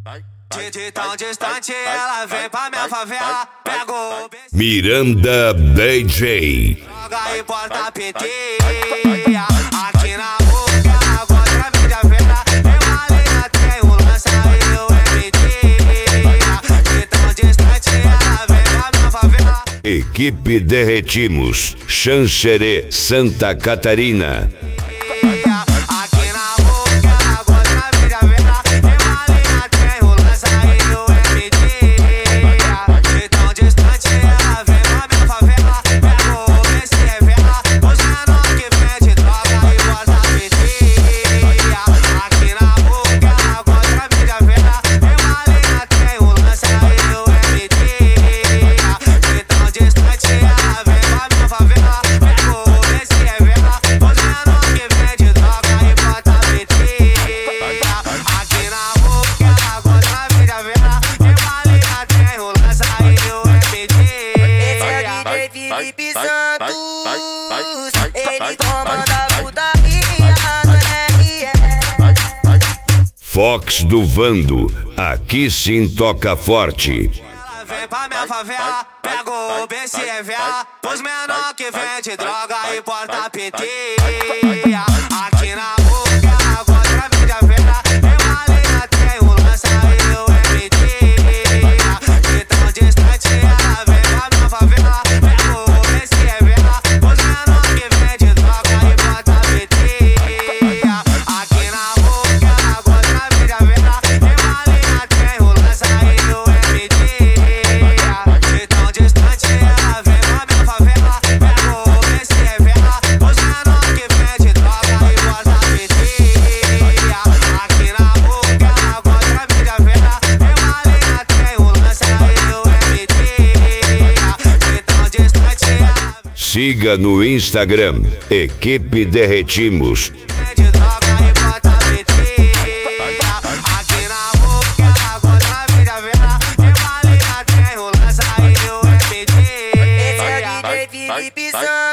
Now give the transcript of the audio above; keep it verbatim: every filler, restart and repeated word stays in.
De tão distante ela vem pra minha favela, pega o Miranda D J. joga e porta P T. Aqui na boca, contra a mídia vela. Eu ali tem um lança e o M D. De tão distante ela vem pra minha favela. Equipe Derretimos, Xanxerê, Santa Catarina. Aqui na boca, contra a mídia vela. Eu ali tem um lança e o M D. De tão distante ela vem pra minha favela. Pega o B C revela. Os menor que vende droga e porta P T. Aqui na boca, contra a mídia vela. Eu ali tem um lança e o M D. De tão distante ela vem pra minha favela. Pega o B C revela. Os menor que vende droga e porta P T. Aqui na boca, contra a mídia vela. Eu ali tem um lança e o M D. Esse é o D J Felipe Santos. Ele comanda a putaria no R S. Fox do Vando, aqui sim toca forte. Ela vem pra minha favela, pega o B C revela. Os menor que vende droga e porta P T. Aqui na boca, contra a mídia vela. Eu ali tem um lança e o M D. De tão distante ela vem pra minha favela. Pega o B C revela. Os menor que vende droga e porta P T. Aqui na boca, contra a mídia vela. Eu ali tem um lança e o M D. De tão distante ela vem pra minha favela. Pega o B C revela. Os menor que vende droga e porta P T. Aqui na boca, contra a mídia vela. Eu ali tem um lança e o M D. De tão distante ela Siga no Instagram, Equipe Derretimos. vende droga e porta P T. Aqui na boca, contra a mídia vela. Eu ali tem um lança e o M D. Esse é o D J Felipe Santos.